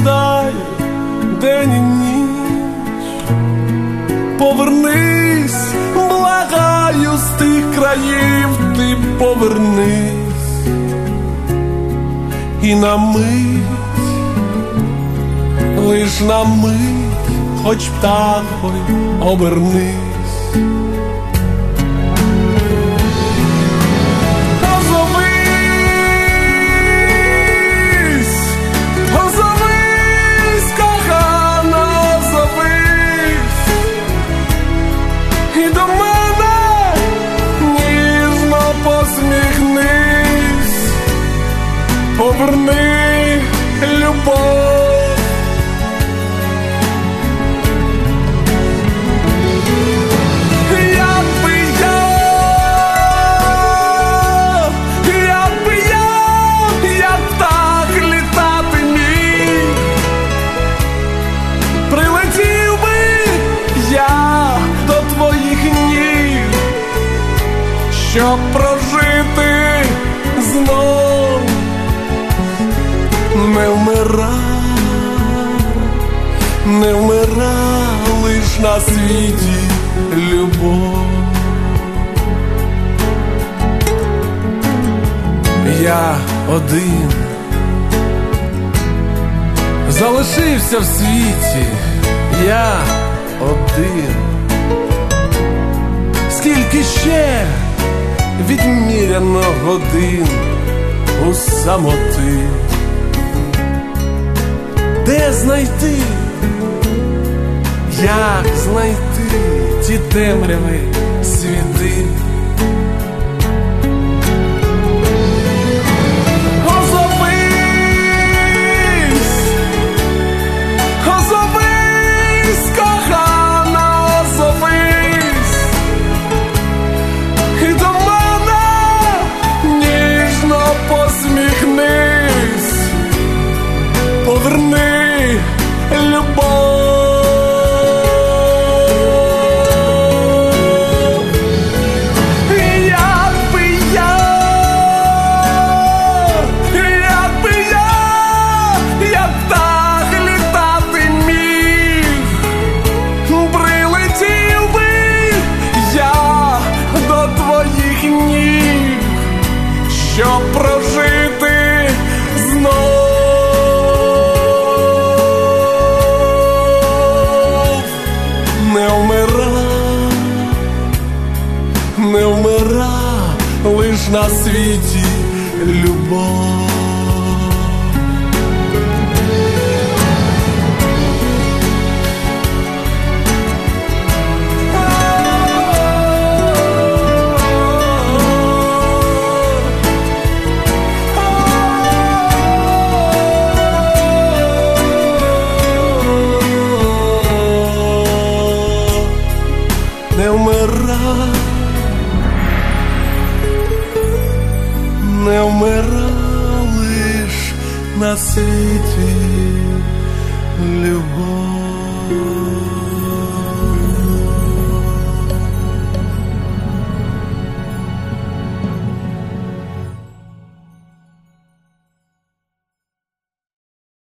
страждаю день і ніч. Повернись, благаю, з тих країв ти повернись. І на мить, лиш на мить, хоч птахою обернись. Поверни любов. Якби я, як птах літати міг, прилетів би я до твоїх ніг, щоб прожити знов. Не вмира, не вмира, лиш на світі любов. Я один залишився в світі, я один. Скільки ще відміряно годин у самоти? Де знайти, як знайти ті темряви світи? Озовись, кохана, озовись, і до мене ніжно посміхнись. Поверни любов. Якби я, як птах літати міг, прилетів би я до твоїх ніг, щоб прожити знов. Не вмира, лиш на світі любов. Не вмира, не вмира, лиш на світі любов.